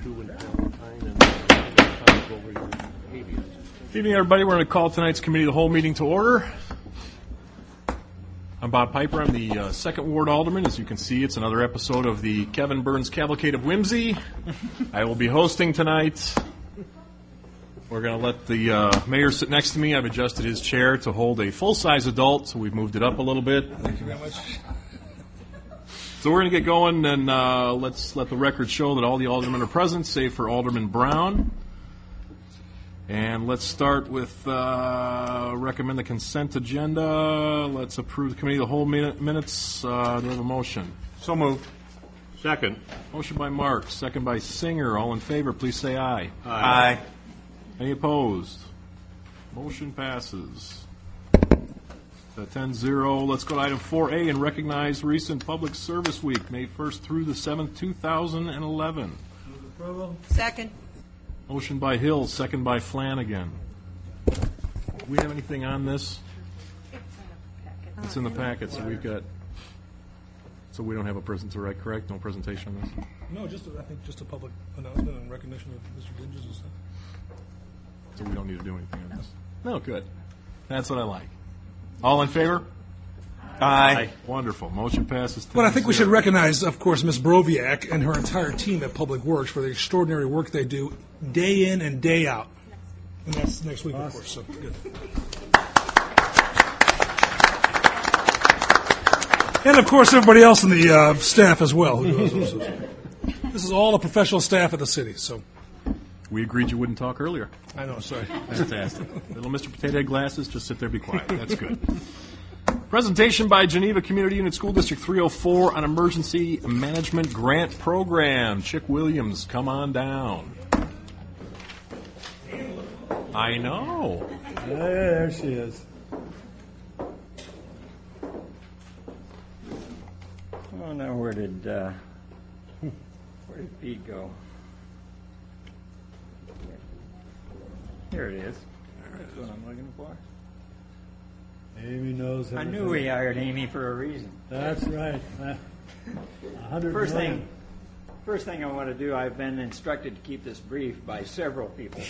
True and Valentine, and Tom go over your habeas. Good evening, everybody. We're going to call tonight's committee of the whole meeting to order. I'm Bob Piper. I'm the second ward alderman. As you can see, it's another episode of the Kevin Burns Cavalcade of Whimsy. I will be hosting tonight. We're going to let the mayor sit next to me. I've adjusted his chair to hold a full-size adult, so we've moved it up a little bit. Thank you very much. So we're going to get going, and let's let the record show that all the aldermen are present, save for Alderman Brown. And let's start with recommend the consent agenda. Let's approve the committee of the whole minutes. Do we have a motion? So moved. Second. Motion by Mark, second by Singer. All in favor, please say aye. Aye. Any opposed? Motion passes. 10-0. Let's go to item 4A and recognize recent Public Service Week, May 1st through the 7th, 2011. Move approval. Second. Motion by Hill, second by Flanagan. Do we have anything on this? It's in the packet, so we've got. So we don't have a presentation, correct? No presentation on this? No, I think just a public announcement and recognition of Mr. Dinges and stuff. So we don't need to do anything on this? No, good. That's what I like. All in favor? Aye. Wonderful. Motion passes 10-0. But I think we should recognize, of course, Ms. Broviak and her entire team at Public Works for the extraordinary work they do day in and day out. And that's next week, of course, so good. And, of course, everybody else in the staff as well. This is all the professional staff of the city, so. We agreed you wouldn't talk earlier. I know, sorry. Fantastic. Little Mr. Potato Head Glasses, just sit there, be quiet. That's good. Presentation by Geneva Community Unit School District 304 on Emergency Management Grant Program. Chick Williams, come on down. I know. There she is. Oh, now where did Pete go? Here it is. That's what I'm looking for. Amy knows I everything. knew we hired Amy for a reason. That's right. 100 million. First thing I want to do, I've been instructed to keep this brief by several people.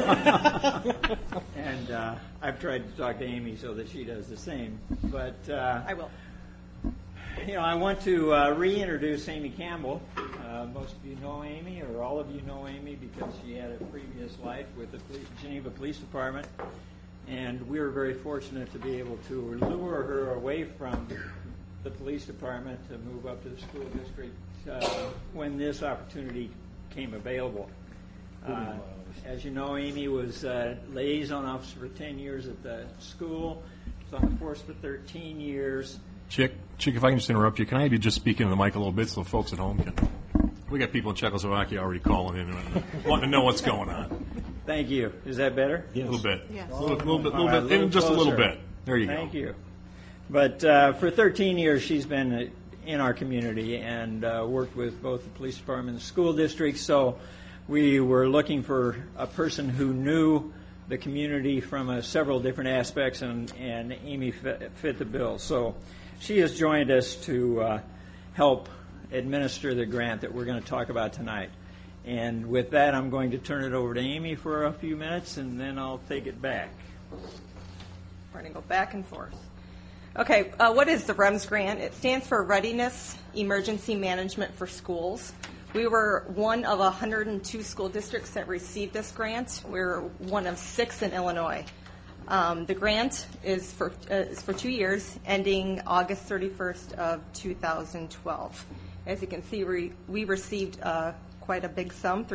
And I've tried to talk to Amy so that she does the same. But I will. I want to reintroduce Amy Campbell. Most of you know Amy, or all of you know Amy, because she had a previous life with the Geneva Police Department. And we were very fortunate to be able to lure her away from the police department to move up to the school district when this opportunity came available. As you know, Amy was liaison officer for 10 years at the school. Was on the force for 13 years. Chick, if I can just interrupt you, can I have you just speak into the mic a little bit so folks at home can? We got people in Czechoslovakia already calling in and wanting to know what's going on. Thank you. Is that better? Yes. A little bit. Yes. A little bit, All right, even just a little closer. bit. There you go. Thank you. But for 13 years, she's been in our community and worked with both the police department and the school district. So we were looking for a person who knew the community from several different aspects, and Amy fit the bill. So she has joined us to help administer the grant that we're going to talk about tonight. And with that, I'm going to turn it over to Amy for a few minutes, and then I'll take it back. We're going to go back and forth. Okay, what is the REMS grant? It stands for Readiness Emergency Management for Schools. We were one of 102 school districts that received this grant. We're one of 6 in Illinois. The grant is for 2 years, ending August 31st of 2012. As you can see, we received quite a big sum,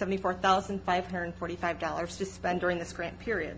$374,545 to spend during this grant period.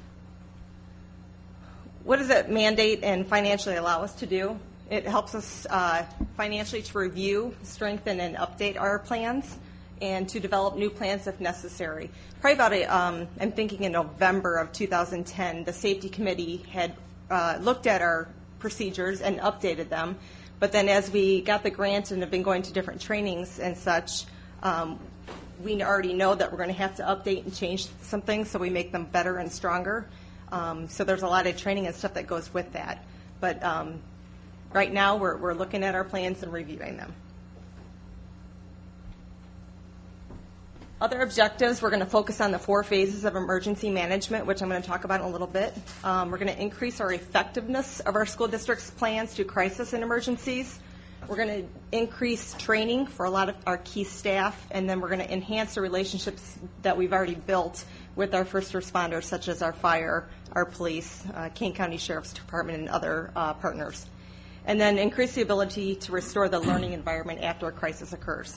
What does it mandate and financially allow us to do? It helps us financially to review, strengthen, and update our plans, and to develop new plans if necessary. Probably about, I'm thinking in November of 2010, the safety committee had looked at our procedures and updated them. But then as we got the grant and have been going to different trainings and such, we already know that we're going to have to update and change some things so we make them better and stronger. So there's a lot of training and stuff that goes with that. But right now we're looking at our plans and reviewing them. Other objectives, we're going to focus on the 4 phases of emergency management, which I'm going to talk about in a little bit. We're going to increase our effectiveness of our school district's plans to crisis and emergencies. We're going to increase training for a lot of our key staff, and then we're going to enhance the relationships that we've already built with our first responders, such as our fire, our police, Kane County Sheriff's Department, and other partners. And then increase the ability to restore the learning environment after a crisis occurs.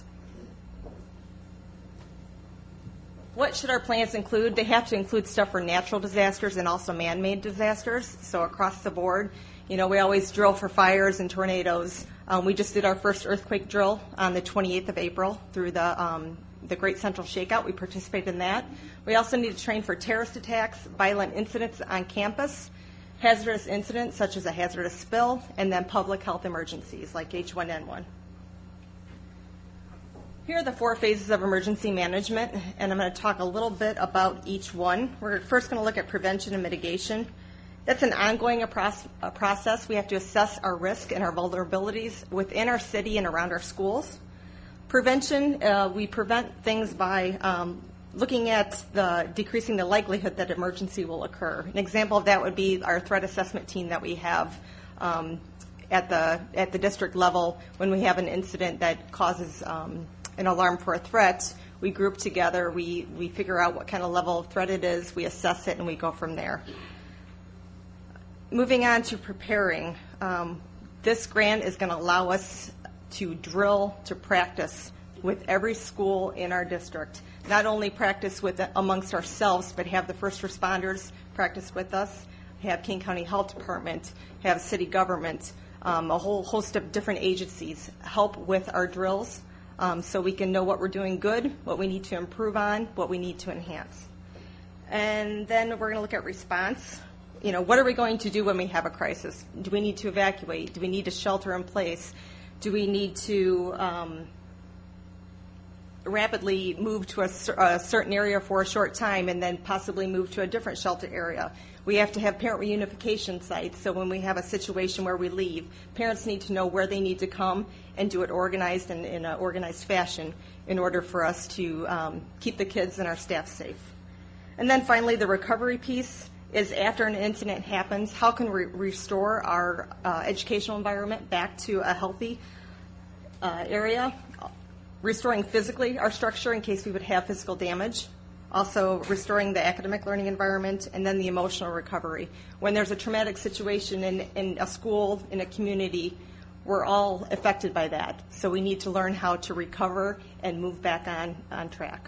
What should our plans include? They have to include stuff for natural disasters and also man-made disasters. So across the board, we always drill for fires and tornadoes. We just did our first earthquake drill on the 28th of April through the Great Central Shakeout. We participated in that. We also need to train for terrorist attacks, violent incidents on campus, hazardous incidents such as a hazardous spill, and then public health emergencies like H1N1. Here are the 4 phases of emergency management, and I'm going to talk a little bit about each one. We're first going to look at prevention and mitigation. That's an ongoing process. We have to assess our risk and our vulnerabilities within our city and around our schools. Prevention, we prevent things by looking at decreasing the likelihood that emergency will occur. An example of that would be our threat assessment team that we have at the district level. When we have an incident that causes an alarm for a threat, we group together, we figure out what kind of level of threat it is, we assess it, and we go from there. Moving on to preparing, this grant is going to allow us to drill, to practice with every school in our district. Not only practice amongst ourselves, but have the first responders practice with us, have King County Health Department, have city government, a whole host of different agencies help with our drills. So we can know what we're doing good, what we need to improve on, what we need to enhance. And then we're going to look at response. What are we going to do when we have a crisis? Do we need to evacuate? Do we need to shelter in place? Do we need to rapidly move to a certain area for a short time and then possibly move to a different shelter area? We have to have parent reunification sites, so when we have a situation where we leave, parents need to know where they need to come and do it organized and in an organized fashion in order for us to keep the kids and our staff safe. And then finally, the recovery piece is after an incident happens, how can we restore our educational environment back to a healthy area? Restoring physically our structure in case we would have physical damage. Also restoring the academic learning environment, and then the emotional recovery. When there's a traumatic situation in a school, in a community, we're all affected by that. So we need to learn how to recover and move back on track.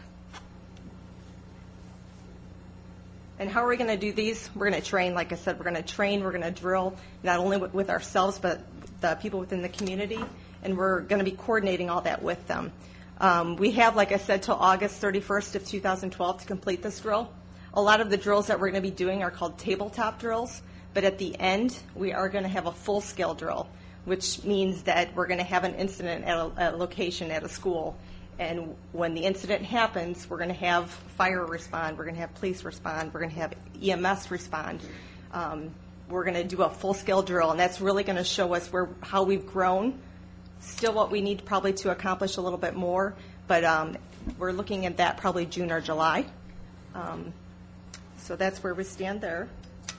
And how are we going to do these? We're going to train, like I said, we're going to train, we're going to drill, not only with ourselves, but the people within the community, and we're going to be coordinating all that with them. We have, like I said, till August 31st of 2012 to complete this drill. A lot of the drills that we're going to be doing are called tabletop drills, but at the end, we are going to have a full-scale drill, which means that we're going to have an incident at a location at a school. And when the incident happens, we're going to have fire respond, we're going to have police respond, we're going to have EMS respond. We're going to do a full-scale drill, and that's really going to show us how we've grown. Still what we need probably to accomplish a little bit more, but we're looking at that probably June or July. So that's where we stand there.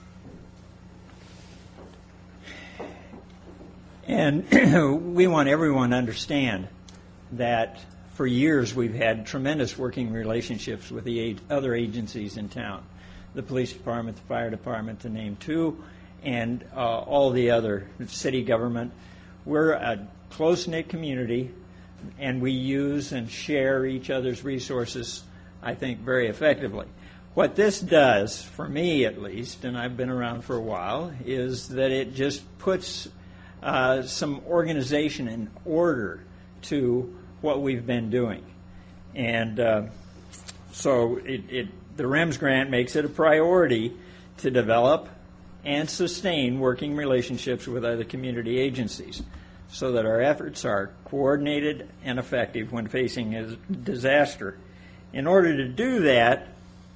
And we want everyone to understand that for years we've had tremendous working relationships with the other agencies in town, the police department, the fire department, to name two, and all the other city government. We're a close-knit community, and we use and share each other's resources, I think, very effectively. What this does, for me at least, and I've been around for a while, is that it just puts some organization and order to what we've been doing. And so the REMS grant makes it a priority to develop and sustain working relationships with other community agencies so that our efforts are coordinated and effective when facing a disaster. In order to do that,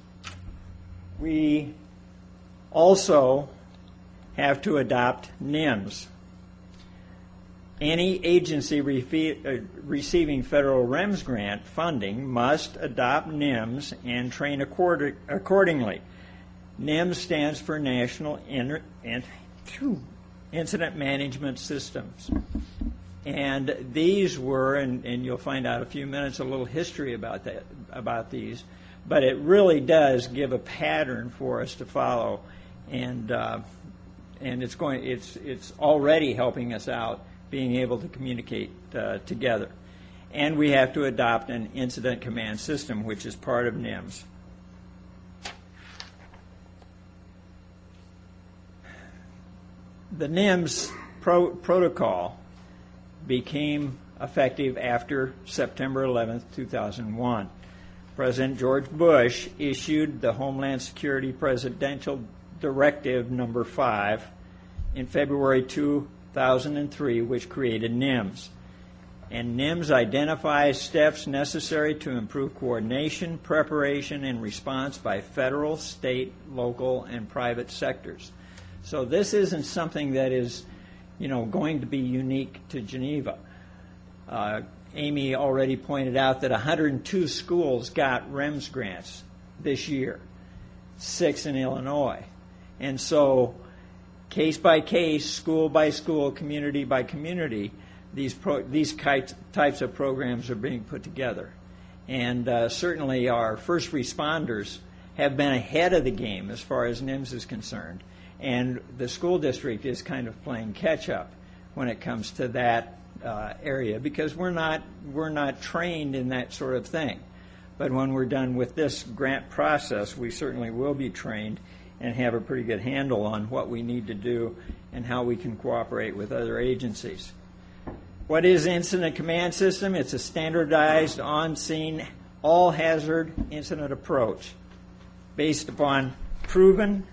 we also have to adopt NIMS. Any agency receiving federal REMS grant funding must adopt NIMS and train accordingly. NIMS stands for National Incident Management Systems. And these were, and you'll find out in a few minutes a little history about these, but it really does give a pattern for us to follow, and it's already helping us out being able to communicate together. And we have to adopt an incident command system, which is part of NIMS. The NIMS protocol became effective after September 11th, 2001. President George Bush issued the Homeland Security Presidential Directive Number 5 in February 2003, which created NIMS. And NIMS identifies steps necessary to improve coordination, preparation, and response by federal, state, local, and private sectors. So this isn't something that is, going to be unique to Geneva. Amy already pointed out that 102 schools got REMS grants this year, 6 in Illinois. And so case by case, school by school, community by community, these types of programs are being put together. And certainly our first responders have been ahead of the game as far as NIMS is concerned. And the school district is kind of playing catch-up when it comes to that area, because we're not trained in that sort of thing. But when we're done with this grant process, we certainly will be trained and have a pretty good handle on what we need to do and how we can cooperate with other agencies. What is Incident Command System? It's a standardized, on-scene, all-hazard incident approach based upon proven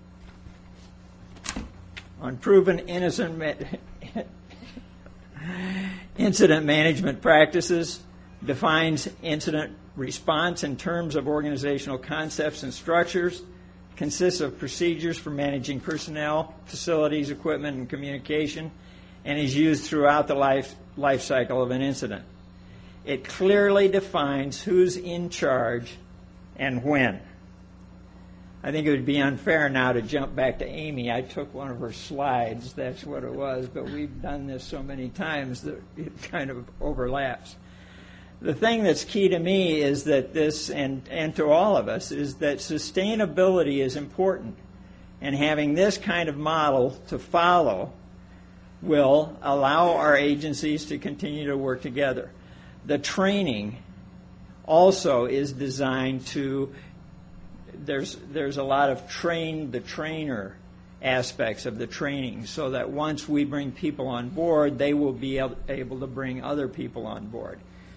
incident management practices, defines incident response in terms of organizational concepts and structures, consists of procedures for managing personnel, facilities, equipment, and communication, and is used throughout the life cycle of an incident. It clearly defines who's in charge and when. I think it would be unfair now to jump back to Amy. I took one of her slides, that's what it was, but we've done this so many times that it kind of overlaps. The thing that's key to me is that this, and to all of us, is that sustainability is important. And having this kind of model to follow will allow our agencies to continue to work together. The training also is designed to, there's a lot of the trainer aspects of the training, so that once we bring people on board, they will be able to bring other people on board.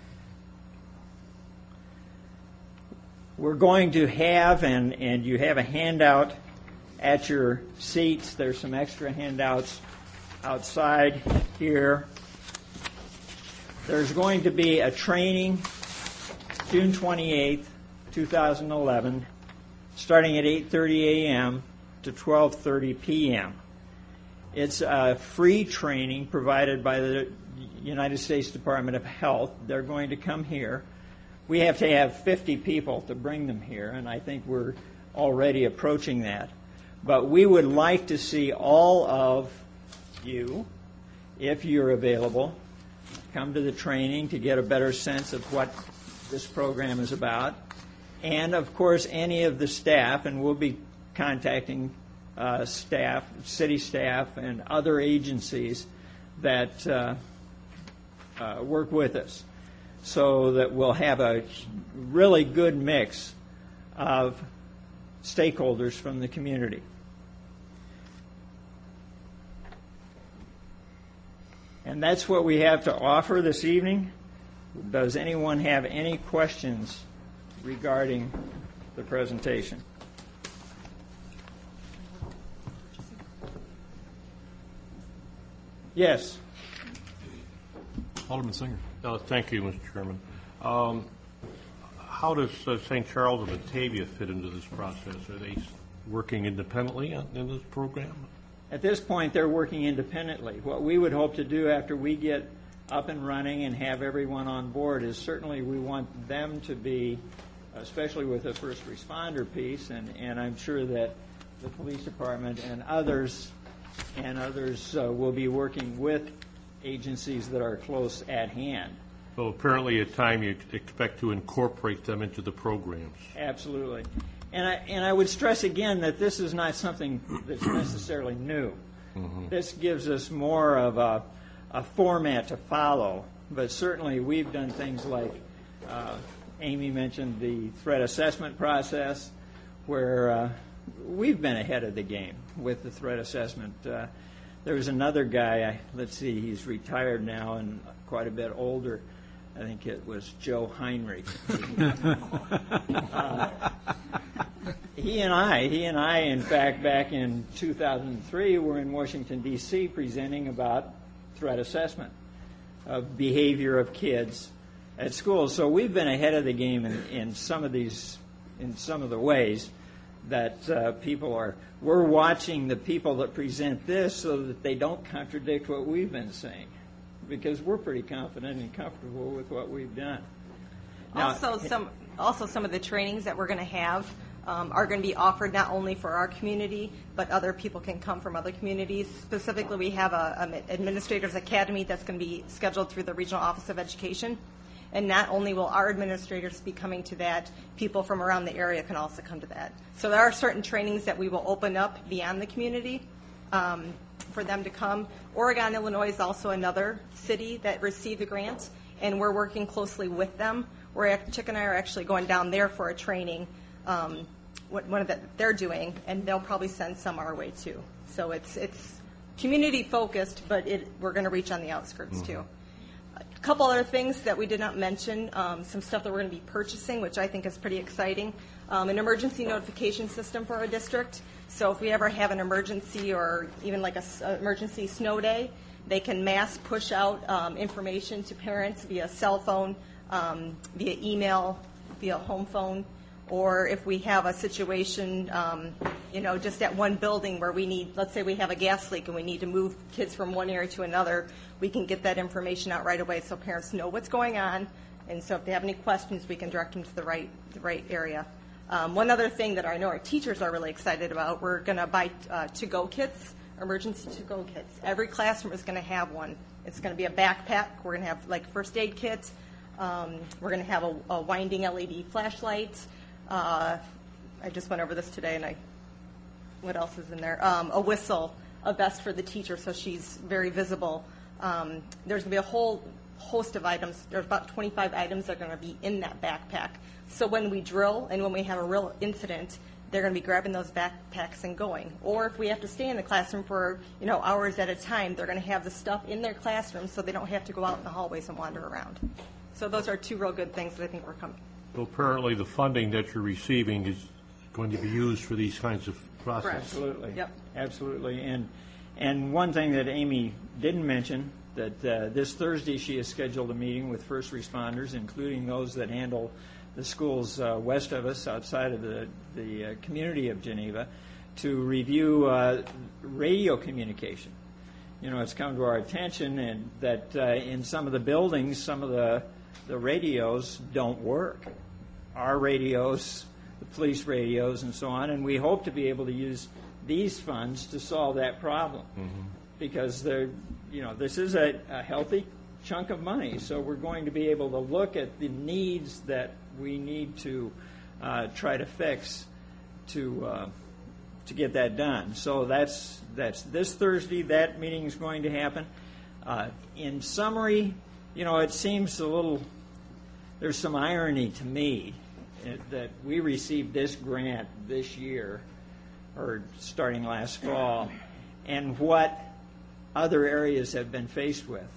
We're going to have, and you have a handout at your seats. There's some extra handouts outside here. There's going to be a training June 28th, 2011, starting at 8:30 a.m. to 12:30 p.m. It's a free training provided by the United States Department of Health. They're going to come here. We have to have 50 people to bring them here, and I think we're already approaching that. But we would like to see all of you, if you're available, come to the training to get a better sense of what this program is about. And, of course, any of the staff, and we'll be contacting staff, city staff, and other agencies that work with us, so that we'll have a really good mix of stakeholders from the community. And that's what we have to offer this evening. Does anyone have any questions regarding the presentation? Yes. Alderman Singer. Thank you, Mr. Chairman. How does St. Charles of Batavia fit into this process? Are they working independently in this program? at this point, they're working independently. What we would hope to do after we get up and running and have everyone on board is certainly we want them to be, especially with the first responder piece, and I'm sure that the police department and others will be working with agencies that are close at hand. So apparently at time you expect to incorporate them into the programs. Absolutely. And I would stress again that this is not something that's necessarily new. Mm-hmm. This gives us more of a format to follow, but certainly we've done things like Amy mentioned the threat assessment process, where we've been ahead of the game with the threat assessment. There was another guy, let's see, he's retired now and quite a bit older. I think it was Joe Heinrich. He and I, in fact, back in 2003, were in Washington, D.C. presenting about threat assessment of behavior of kids at school. So we've been ahead of the game in some of the ways that we're watching the people that present this so that they don't contradict what we've been saying, because we're pretty confident and comfortable with what we've done. Now, Also, some of the trainings that we're going to have are going to be offered not only for our community, but other people can come from other communities. Specifically, we have an Administrators Academy that's going to be scheduled through the Regional Office of Education. And not only will our administrators be coming to that, people from around the area can also come to that. So there are certain trainings that we will open up beyond the community for them to come. Oregon, Illinois is also another city that received a grant, and we're working closely with them. Chick and I are actually going down there for a training, one that they're doing, and they'll probably send some our way too. So it's community focused, but we're going to reach on the outskirts too. A couple other things that we did not mention, some stuff that we're going to be purchasing, which I think is pretty exciting. An emergency notification system for our district. So if we ever have an emergency or even like an emergency snow day, they can mass push out information to parents via cell phone, via email, via home phone, or if we have a situation, just at one building where we need, let's say we have a gas leak and we need to move kids from one area to another, we can get that information out right away so parents know what's going on, and so if they have any questions, we can direct them to the right area. One other thing that I know our teachers are really excited about, we're going to buy to-go kits, emergency to-go kits. Every classroom is going to have one. It's going to be a backpack. We're going to have like first aid kit. We're going to have a winding LED flashlight. I just went over this today, and what else is in there? A whistle, a vest for the teacher, so she's very visible. There's going to be a whole host of items. There's about 25 items that are going to be in that backpack. So when we drill and when we have a real incident, they're going to be grabbing those backpacks and going. Or if we have to stay in the classroom for hours at a time, they're going to have the stuff in their classroom so they don't have to go out in the hallways and wander around. So those are two real good things that I think we're coming. So apparently the funding that you're receiving is going to be used for these kinds of processes. Absolutely. Yep. Absolutely. And one thing that Amy didn't mention, that this Thursday she has scheduled a meeting with first responders, including those that handle the schools west of us, outside of the community of Geneva, to review radio communication. It's come to our attention and that in some of the buildings, some of the radios don't work. Our radios, the police radios, and so on, and we hope to be able to use these funds to solve that problem, because this is a healthy chunk of money. So we're going to be able to look at the needs that we need to try to fix to get that done. So that's this Thursday. That meeting is going to happen. In summary, it seems a little. There's some irony to me that we received this grant this year, or starting last fall, and what other areas have been faced with.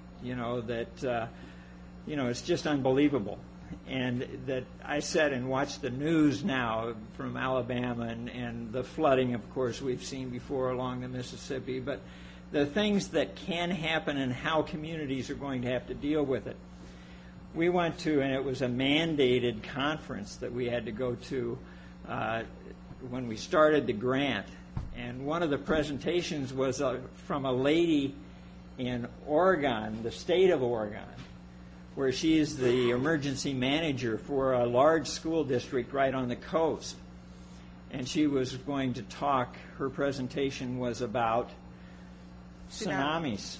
It's just unbelievable. And that I sat and watched the news now from Alabama and the flooding, of course, we've seen before along the Mississippi, but the things that can happen and how communities are going to have to deal with it. We went to, and it was a mandated conference that we had to go to when we started the grant, And one of the presentations was from a lady in Oregon, the state of Oregon, where she is the emergency manager for a large school district right on the coast. And she was going to talk, her presentation was about tsunamis.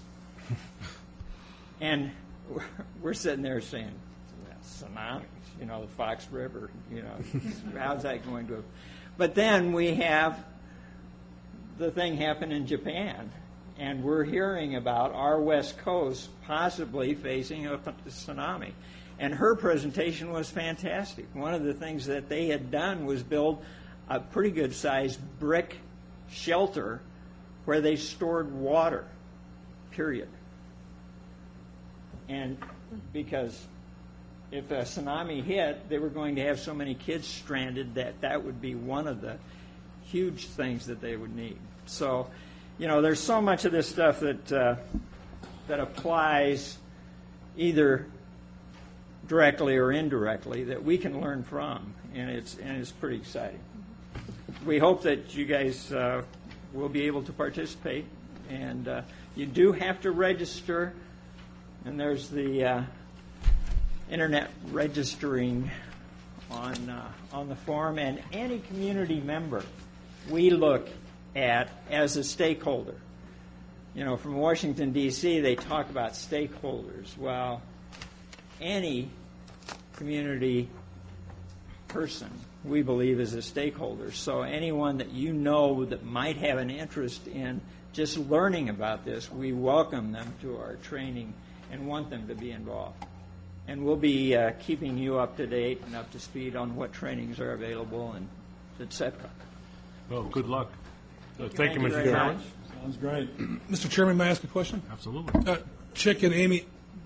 And we're sitting there saying, tsunamis, you know, the Fox River, you know, how's that going to... But then we have the thing happen in Japan, and we're hearing about our West Coast possibly facing a tsunami. And her presentation was fantastic. One of the things that they had done was build a pretty good-sized brick shelter where they stored water, period. And because if a tsunami hit, they were going to have so many kids stranded that would be one of the huge things that they would need. So, you know, there's so much of this stuff that applies either directly or indirectly that we can learn from, and it's pretty exciting. We hope that you guys will be able to participate, and you do have to register, and there's the internet registering on the form, and any community member we look at as a stakeholder. You know, from Washington, D.C., they talk about stakeholders. Well, any community person, we believe, is a stakeholder. So anyone that you know that might have an interest in just learning about this, we welcome them to our training and want them to be involved. And we'll be keeping you up to date and up to speed on what trainings are available and et cetera. Well, good luck. Thank you, Thank you Mr. very Chairman. much. Sounds great. Mr. Chairman, may I ask a question? Absolutely. Chick and Amy,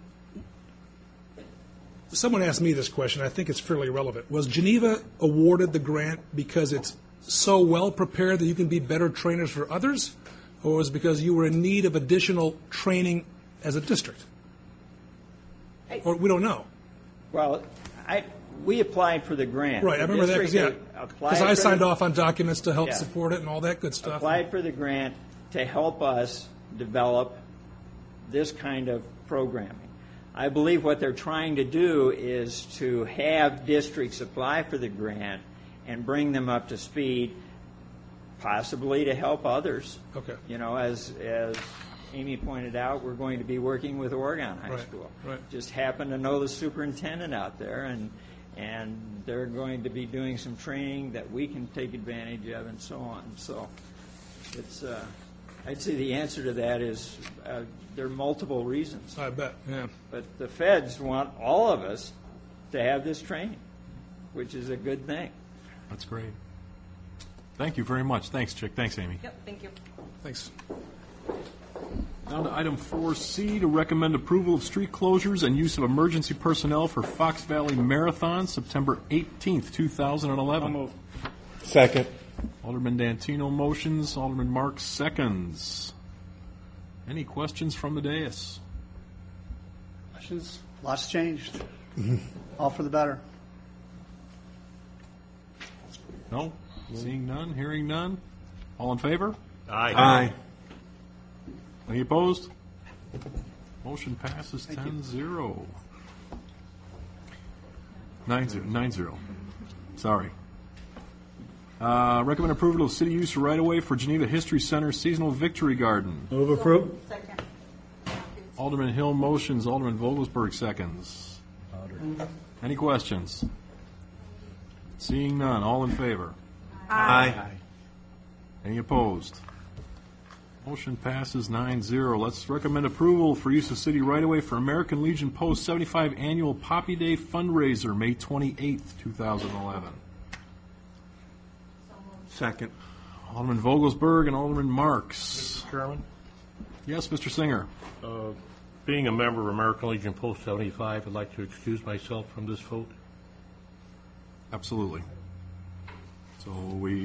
someone asked me this question. I think it's fairly relevant. Was Geneva awarded the grant because it's so well prepared that you can be better trainers for others, or was it because you were in need of additional training as a district? Or we don't know. Well, we applied for the grant. Right, I The remember that district because applied I for signed the- off on documents to help Yeah. support it and all that good stuff. applied for the grant to help us develop this kind of programming. I believe what they're trying to do is to have districts apply for the grant and bring them up to speed, possibly to help others. Okay. You know, as Amy pointed out, we're going to be working with Oregon High Right, School. right. Just happen to know the superintendent out there, and they're going to be doing some training that we can take advantage of, and so on. So, it's I'd say the answer to that is there are multiple reasons, I bet, yeah. but the feds want all of us to have this training, which is a good thing. That's great. Thank you very much. Thanks, Chick. Thanks, Amy. Yep, thank you. Thanks. Down to item 4C, to recommend approval of street closures and use of emergency personnel for Fox Valley Marathon, September 18th, 2011. Second. Alderman Dantino motions, Alderman Marks seconds. Any questions from the dais? Questions? Lots changed. All for the better. No? Seeing none, hearing none? All in favor? Aye. Any opposed? Motion passes 10-0. 9-0. Sorry. Recommend approval of city use right-of-way for Geneva History Center Seasonal Victory Garden. Move approved. Second. Alderman Hill motions, Alderman Vogelsberg seconds. Any questions? Seeing none, all in favor? Aye. Any opposed? Motion passes 9-0. Let's recommend approval for use of city right-of-way for American Legion Post 75 Annual Poppy Day Fundraiser, May 28th, 2011. Second. Alderman Vogelsberg and Alderman Marks. Chairman, Yes, Mr. Singer. being a member of American Legion Post 75, I'd like to excuse myself from this vote. Absolutely. So we...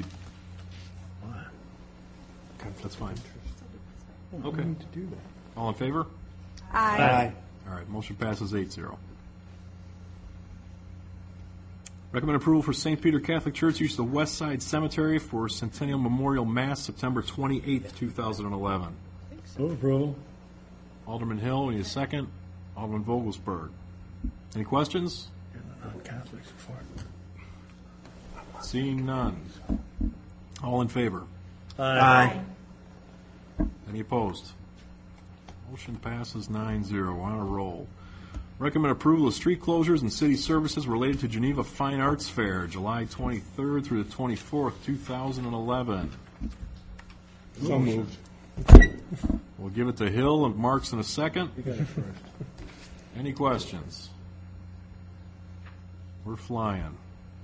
Okay, that's fine. Okay. All in favor? Aye. All right, motion passes 8-0. Recommend approval for St. Peter Catholic Church use of the West Side Cemetery for Centennial Memorial Mass, September 28th, 2011. Move approval. Alderman Hill, we need a second. Alderman Vogelsberg. Any questions? Non-Catholics for it. Seeing none. All in favor? Aye. Any opposed? Motion passes 9-0. We're on a roll. Recommend approval of street closures and city services related to Geneva Fine Arts Fair, July 23rd through the 24th, 2011. So moved. We'll give it to Hill and Marks in a second. You got it first. Any questions? We're flying.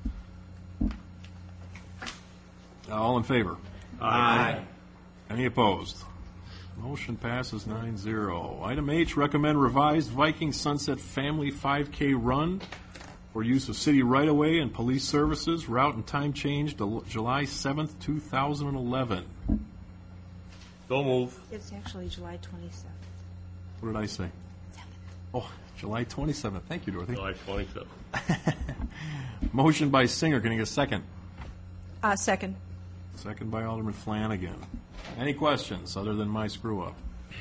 All in favor? Aye. Any opposed? Motion passes 9-0. Item H, recommend revised Viking Sunset Family 5K Run for use of city right-of-way and police services. Route and time change to July 7th, 2011. So move. It's actually July 27th. What did I say? Oh, July 27th. Thank you, Dorothy. July 27th. Motion by Singer. Can I get a second? Second. Second by Alderman Flanagan. Any questions other than my screw-up?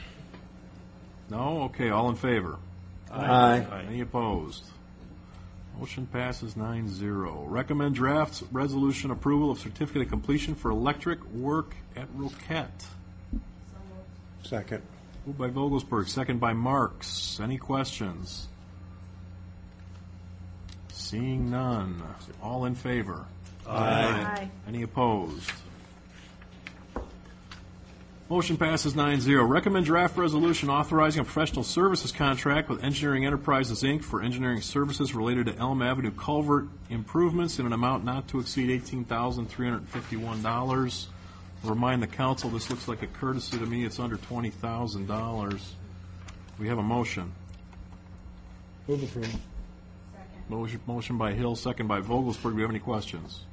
No? Okay, all in favor? Aye. Any opposed? Motion passes 9-0. Recommend draft resolution approval of certificate of completion for electric work at Roquette. Second. Moved by Vogelsberg, second by Marks. Any questions? Seeing none. All in favor? Aye. Any opposed? Motion passes 9-0. Recommend draft resolution authorizing a professional services contract with Engineering Enterprises, Inc. for engineering services related to Elm Avenue culvert improvements in an amount not to exceed $18,351. Remind the council, this looks like a courtesy to me. It's under $20,000. We have a motion. Move approval. Motion by Hill, second by Vogelsberg. Do we have any questions?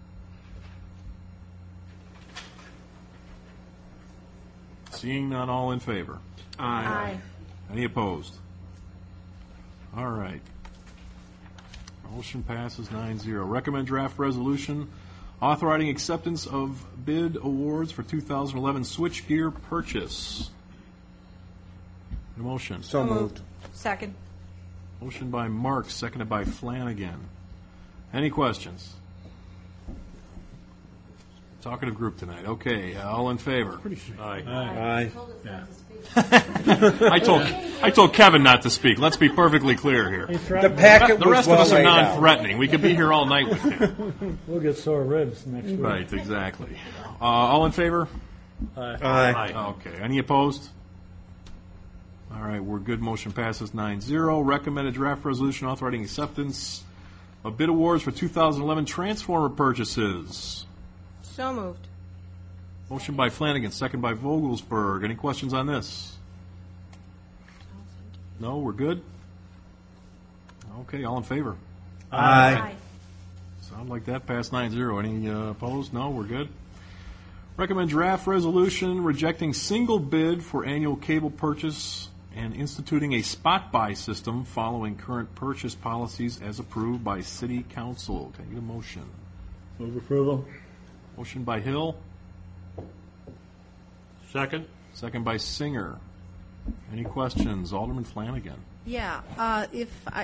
Seeing none, all in favor? Aye. Any opposed? All right. Motion passes 9-0. Recommend draft resolution authorizing acceptance of bid awards for 2011 switchgear purchase. A motion. So moved. Second. Motion by Marks, seconded by Flanagan. Any questions? Talkative group tonight. Okay, all in favor? Aye. Aye. I told Kevin not to speak. Let's be perfectly clear here. The packet The was rest well of us are laid out. non-threatening. We could be here all night with him. We'll get sore ribs next week. Right, exactly. All in favor? Aye. Okay. Any opposed? All right, we're good. Motion passes 9-0. Recommended draft resolution authorizing acceptance of bid awards for 2011 transformer purchases. So moved. Motion by Flanagan, second by Vogelsberg. Any questions on this? No, we're good? Okay, all in favor? Aye. Sound like that passed 9-0. Any opposed? No, we're good. Recommend draft resolution rejecting single bid for annual cable purchase and instituting a spot buy system following current purchase policies as approved by City Council. Can I get a motion? Move approval. Motion by Hill, Second? second by Singer. Any questions? Alderman Flanagan. Yeah, if I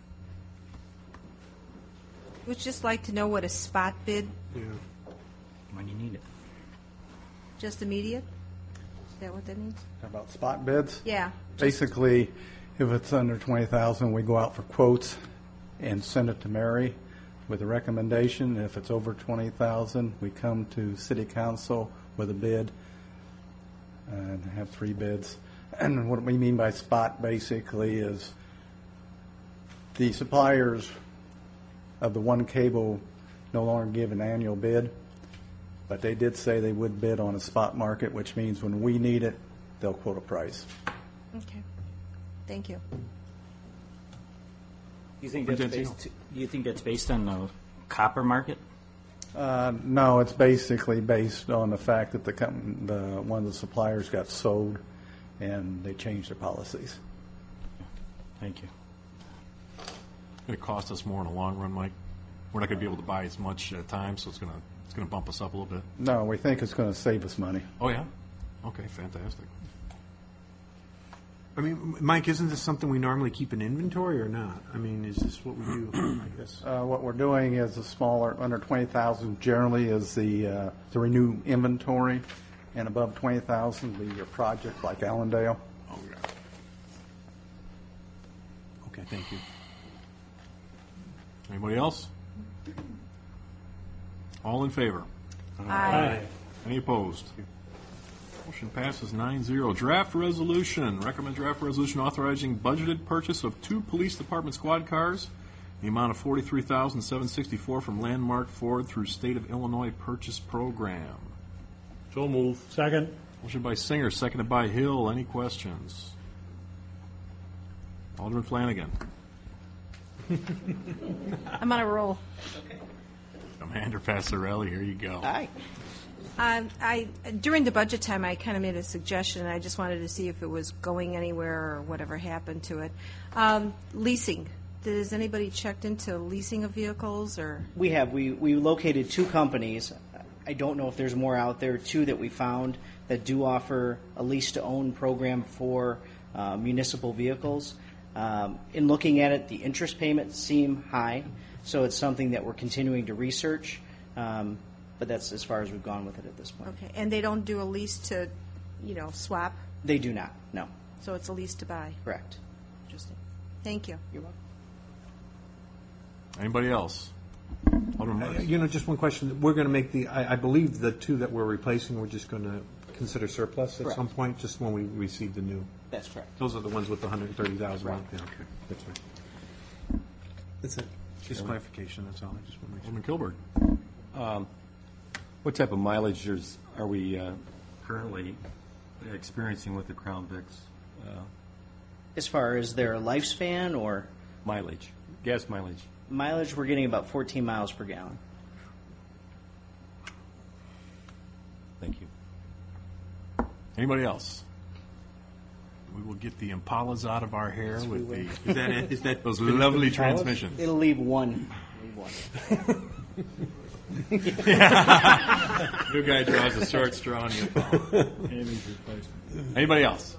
would just like to know what a spot bid, When you need it. just immediate? Is that what that means? How about spot bids? Yeah. Basically, if it's under 20,000, we go out for quotes and send it to Mary with a recommendation. If it's over 20,000, we come to City Council with a bid and have 3 bids. And what we mean by spot basically is the suppliers of the one cable no longer give an annual bid, but they did say they would bid on a spot market, which means when we need it, they'll quote a price. Okay. Thank you. You think that's Prudential. based? You think that's based on the copper market? No, it's basically based on the fact that one of the suppliers got sold, and they changed their policies. Thank you. Going to cost us more in the long run, Mike? we're not going to be able to buy as much time, so it's going to bump us up a little bit. No, we think it's going to save us money. Oh, yeah? Okay, fantastic. I mean, Mike, isn't this something we normally keep in inventory or not? I mean, is this what we do, I guess? What we're doing is a smaller, under 20,000 generally is the renew inventory, and above 20,000, the project like Allendale. Oh, yeah. Okay, thank you. Anybody else? All in favor? Aye. Any opposed? Motion passes 9-0. Draft resolution. Recommend draft resolution authorizing budgeted purchase of 2 police department squad cars, the amount of $43,764 from Landmark Ford through State of Illinois Purchase Program. So move. Second. Motion by Singer, seconded by Hill. Any questions? Alderman Flanagan. I'm on a roll. Commander Passarelli, here you go. Hi. During the budget time, I kind of made a suggestion. I just wanted to see if it was going anywhere or whatever happened to it. Leasing. Has anybody checked into leasing of vehicles or? We have. We located 2 companies. I don't know if there's more out there. 2 that we found that do offer a lease-to-own program for municipal vehicles. In looking at it, the interest payments seem high, so it's something that we're continuing to research. But that's as far as we've gone with it at this point. Okay, and they don't do a lease to, swap? They do not, no. So it's a lease to buy? Correct. Interesting. Thank you. You're welcome. Anybody else? Alderman Marks. Just one question. We're going to make I believe the 2 that we're replacing, we're just going to consider surplus at Correct. some point, just when we receive the new. That's correct. Those are the ones with the 130,000. Right. Yeah, okay, that's right. That's it. Just clarification, that's all. I just want to make sure. Alderman Kilberg. What type of mileage are we currently experiencing with the Crown Vics? As far as their lifespan or? Mileage, gas mileage. Mileage, we're getting about 14 miles per gallon. Thank you. Anybody else? We will get the Impalas out of our hair with the is that those lovely transmissions. It'll leave one. New guy draws a short straw on you. Amy's replacement. Anybody else?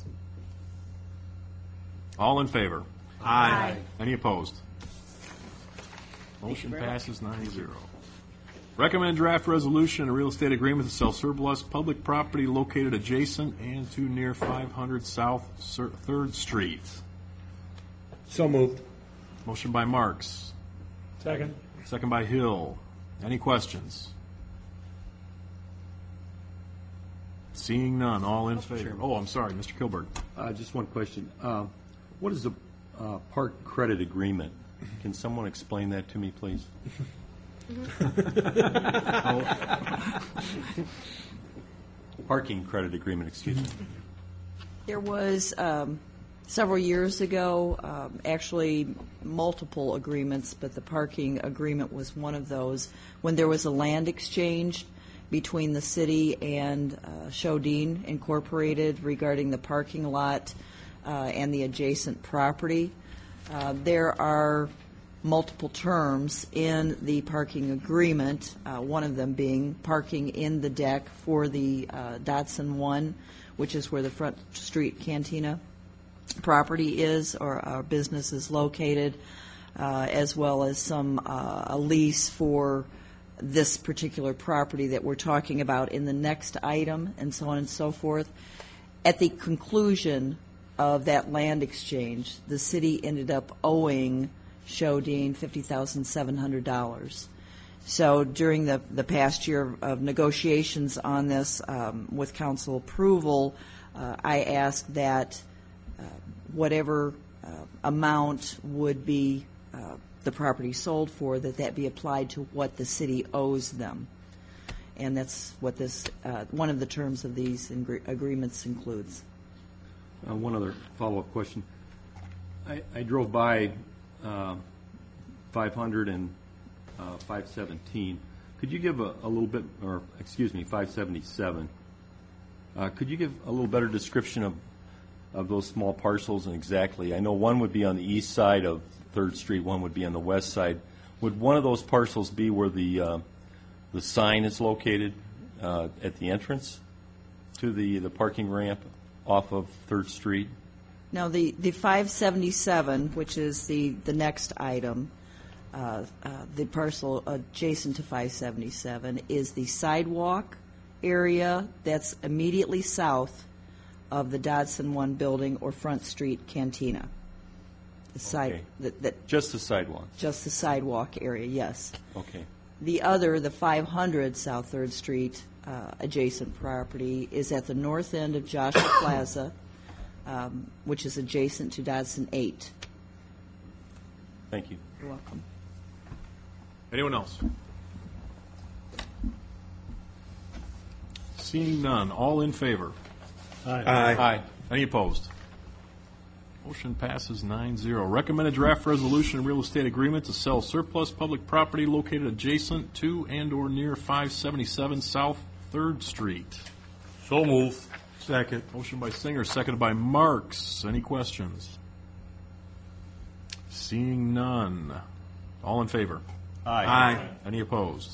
All in favor? Aye. Any opposed? Motion passes 9-0. Recommend draft resolution and real estate agreement to sell surplus public property located adjacent and to near 500 South 3rd Street. So moved. Motion by Marks. Second. Second by Hill. Any questions? Seeing none, all in favor. Oh, I'm sorry, Mr. Kilberg. Just one question. What is the park credit agreement? Can someone explain that to me, please? Parking credit agreement, excuse me. There was several years ago, actually multiple agreements, but the parking agreement was one of those, when there was a land exchange between the city and Shodine Incorporated regarding the parking lot and the adjacent property. There are multiple terms in the parking agreement, one of them being parking in the deck for the Dotson 1, which is where the Front Street Cantina property is, or our business is located, as well as a lease for this particular property that we're talking about in the next item, and so on and so forth. At the conclusion of that land exchange, the city ended up owing Shodine $50,700. So during the past year of negotiations on this, with council approval, I asked that whatever amount would be the property sold for, that be applied to what the city owes them. And that's what this, one of the terms of these agreements includes. One other follow-up question. I drove by 500 and 517. Could you give a little bit, or excuse me, 577. Could you give a little better description of those small parcels and exactly? I know one would be on the east side of 3rd Street, one would be on the west side. would one of those parcels be where the sign is located at the entrance to the parking ramp off of 3rd Street? Now, the 577, which is the next item, the parcel adjacent to 577, is the sidewalk area that's immediately south of the Dodson 1 building or Front Street Cantina. The side, just the sidewalk? Just the sidewalk area, yes. Okay. The other, the 500 South 3rd Street adjacent property, is at the north end of Joshua Plaza, which is adjacent to Dodson 8. Thank you. You're welcome. Anyone else? Seeing none, all in favor? Aye. Any opposed? Motion passes 9-0. Recommended draft resolution and real estate agreement to sell surplus public property located adjacent to and/or near 577 South 3rd Street. So move. Second. Motion by Singer, seconded by Marks. Any questions? Seeing none. All in favor? Aye. Any opposed?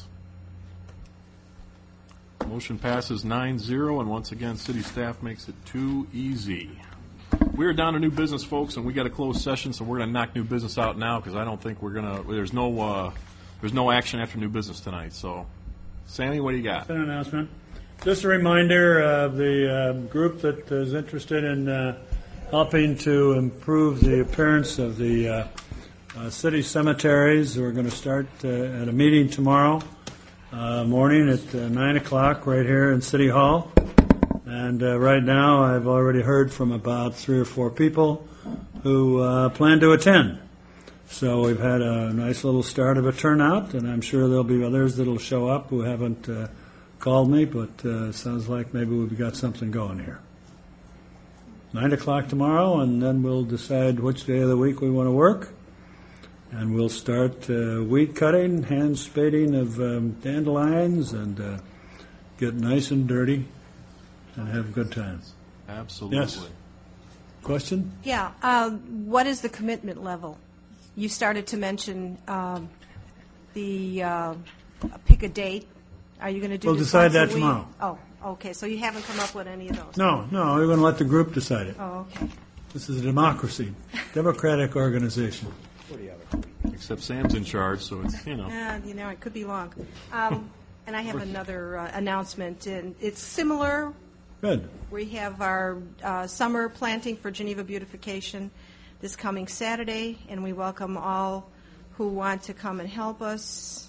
Motion passes 9-0, and once again, city staff makes it too easy. We are down to new business, folks, and we got a closed session, so we're going to knock new business out now because I don't think we're going to. There's no action after new business tonight. So, Sammy, what do you got? An announcement. Just a reminder of the group that is interested in helping to improve the appearance of the city cemeteries. We're going to start at a meeting tomorrow morning at 9 o'clock right here in City Hall. And right now I've already heard from about 3 or 4 people who plan to attend. So we've had a nice little start of a turnout, and I'm sure there'll be others that'll show up who haven't called me, but sounds like maybe we've got something going here. 9 o'clock tomorrow, and then we'll decide which day of the week we want to work. And we'll start weed cutting, hand spading of dandelions, and get nice and dirty and have good times. Absolutely. Yes. Question? Yeah. What is the commitment level? You started to mention pick a date. Are you going to do We'll this decide once a that week? tomorrow. Oh, okay. So you haven't come up with any of those? No, we're going to let the group decide it. Oh, okay. This is a democracy, democratic organization. Except Sam's in charge, so it's, It could be long. And I have another announcement, and it's similar. Good. We have our summer planting for Geneva Beautification this coming Saturday, and we welcome all who want to come and help us.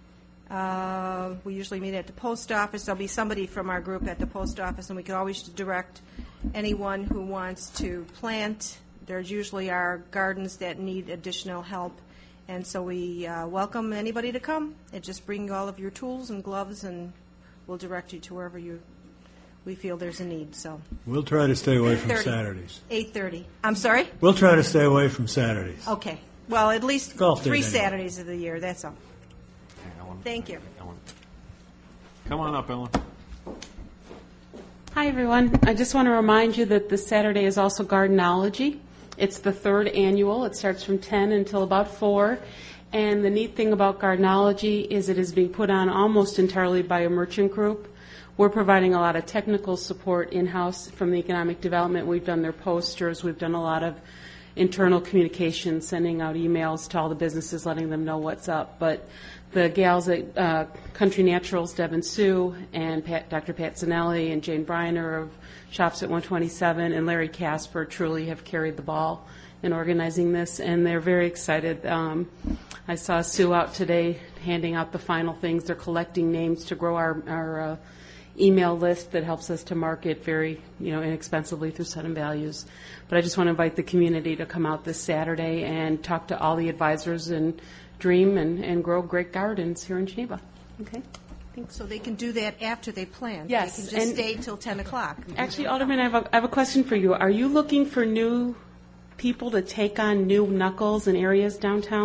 We usually meet at the post office. There'll be somebody from our group at the post office, and we can always direct anyone who wants to plant. There's usually our gardens that need additional help, and so we welcome anybody to come. And just bring all of your tools and gloves, and we'll direct you to wherever we feel there's a need. So We'll try to stay away from 8:30. Saturdays. 8:30. I'm sorry? We'll try to stay away from Saturdays. Okay. Well, at least Golf day 3 anyway. Saturdays of the year, that's all. Thank you. Come on up, Ellen. Hi, everyone. I just want to remind you that this Saturday is also Gardenology. It's the 3rd annual. It starts from 10 until about 4. And the neat thing about Gardenology is it is being put on almost entirely by a merchant group. We're providing a lot of technical support in-house from the economic development. We've done their posters. We've done a lot of internal communication, sending out emails to all the businesses, letting them know what's up. But the gals at Country Naturals, Deb and Sue, and Dr. Pat Zanelli and Jane Briner of Shops at 127, and Larry Casper truly have carried the ball in organizing this, and they're very excited. I saw Sue out today handing out the final things. They're collecting names to grow our email list that helps us to market very inexpensively through Sudden Values. But I just want to invite the community to come out this Saturday and talk to all the advisors and dream and grow great gardens here in Geneva. Okay? Thanks. So they can do that after they plant? Yes, They can just and- stay till 10 o'clock? Actually, Alderman, I have a question for you. Are you looking for new people to take on new knuckles in areas downtown?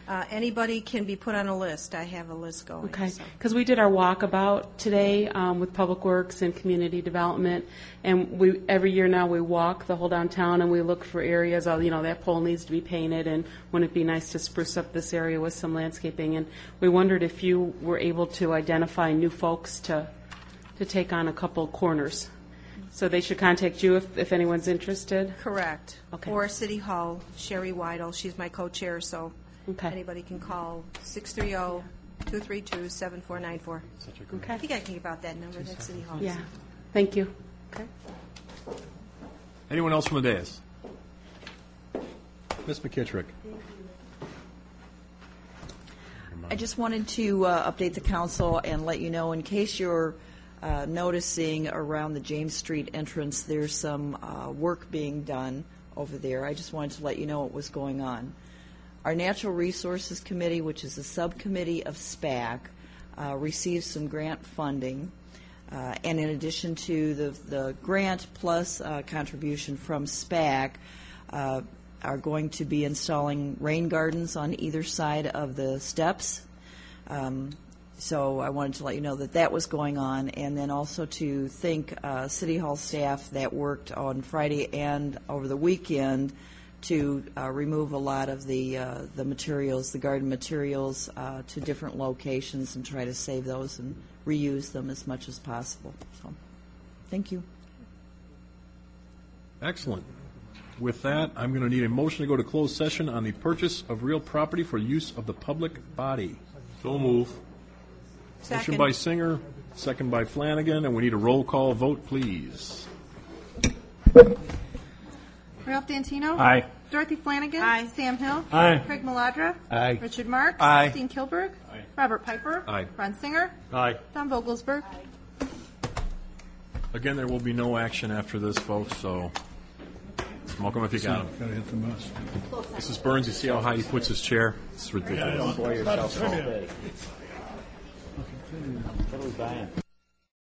Anybody can be put on a list. I have a list going. Okay, so. because we did our walkabout today with Public Works and Community Development, and every year now we walk the whole downtown and we look for areas, that pole needs to be painted, and wouldn't it be nice to spruce up this area with some landscaping? And we wondered if you were able to identify new folks to take on a couple corners. So they should contact you if anyone's interested? Correct. Okay. Or City Hall, Sherry Weidel. She's my co-chair, so anybody can call 630-232-7494. Okay. I think I can give out that number. That's City Hall. Yeah. Thank you. Okay. Anyone else from the dais? Ms. McKittrick. I just wanted to update the council and let you know, in case you're noticing around the James Street entrance, there's some work being done over there. I just wanted to let you know what was going on. Our Natural Resources Committee, which is a subcommittee of SPAC, received some grant funding. And in addition to the grant plus contribution from SPAC, are going to be installing rain gardens on either side of the steps. So I wanted to let you know that was going on, and then also to thank City Hall staff that worked on Friday and over the weekend to remove a lot of the materials, the garden materials, to different locations and try to save those and reuse them as much as possible. So, thank you. Excellent. With that, I'm going to need a motion to go to closed session on the purchase of real property for use of the public body. So move. Motion by Singer, second by Flanagan, and we need a roll call vote, please. Ralph D'Antino? Aye. Dorothy Flanagan? Aye. Sam Hill? Aye. Craig Maladra? Aye. Richard Marks? Aye. Dean Kilberg? Aye. Robert Piper? Aye. Ron Singer? Aye. Don Vogelsberg? Again, there will be no action after this, folks, so smoke them if you got them. Gotta hit the bus. Mrs. Burns, you see how high he puts his chair? It's ridiculous. Enjoy yourself all day. What are we buying?